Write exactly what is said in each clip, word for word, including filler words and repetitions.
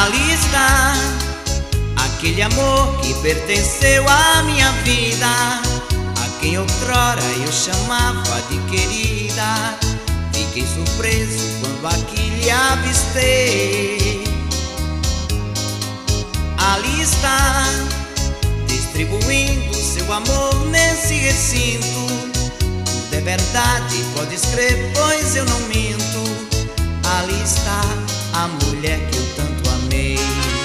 Ali está aquele amor que pertenceu à minha vida, a quem outrora eu chamava de querida. Fiquei surpreso quando aqui lhe avistei. Ali está, distribuindo seu amor nesse recinto. Tudo é verdade, pode crer, pois eu não minto. Ali está a mulher que eu tanto amei.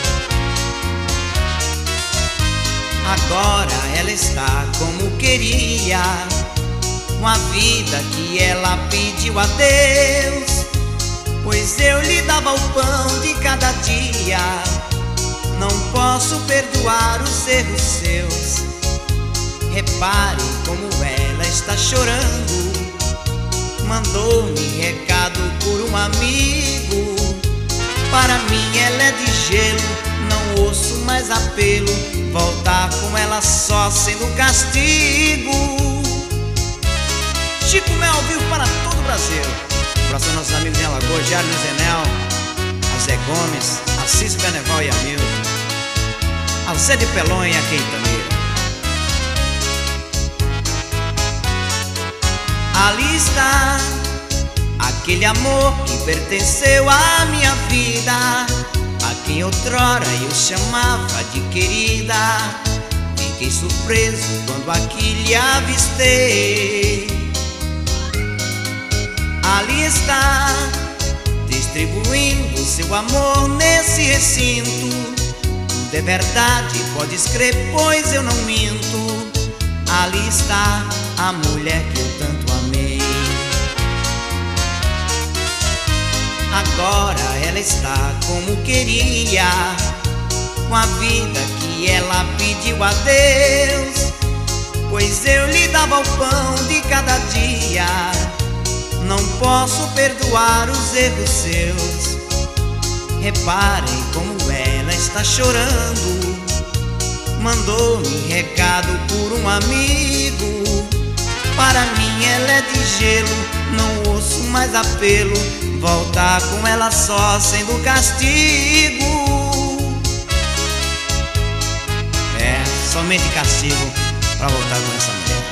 Agora ela está como queria, com a vida que ela pediu a Deus, pois eu lhe dava o pão de cada dia. Não posso perdoar os erros seus. Repare como ela está chorando. Mandou-me recado por um amigo. Para mim ela é de gelo, não ouço mais apelo. Voltar com ela só sendo castigo. Chico Mel ao vivo para todo o Brasil. Abraço aos nossos amigos em Alagoas, Diário Zenel, a Zé Gomes, a Cícero Beneval e a Milton, a Zé de Pelon e a Queitaneira. Ali está aquele amor que pertenceu à minha vida, a quem outrora eu chamava de querida. Fiquei surpreso quando aqui lhe avistei. Ali está, distribuindo seu amor nesse recinto. Tudo é verdade, pode crer, pois eu não minto. Ali está a mulher que eu tanto amei. Agora ela está como queria, com a vida que ela pediu a Deus, pois eu lhe dava o pão de cada dia. Não posso perdoar os erros seus. Reparem como ela está chorando. Mandou-me recado por um amigo. Para mim ela é de gelo, não ouço mais apelo. Voltar com ela só sendo castigo. É, somente castigo pra voltar com essa mulher.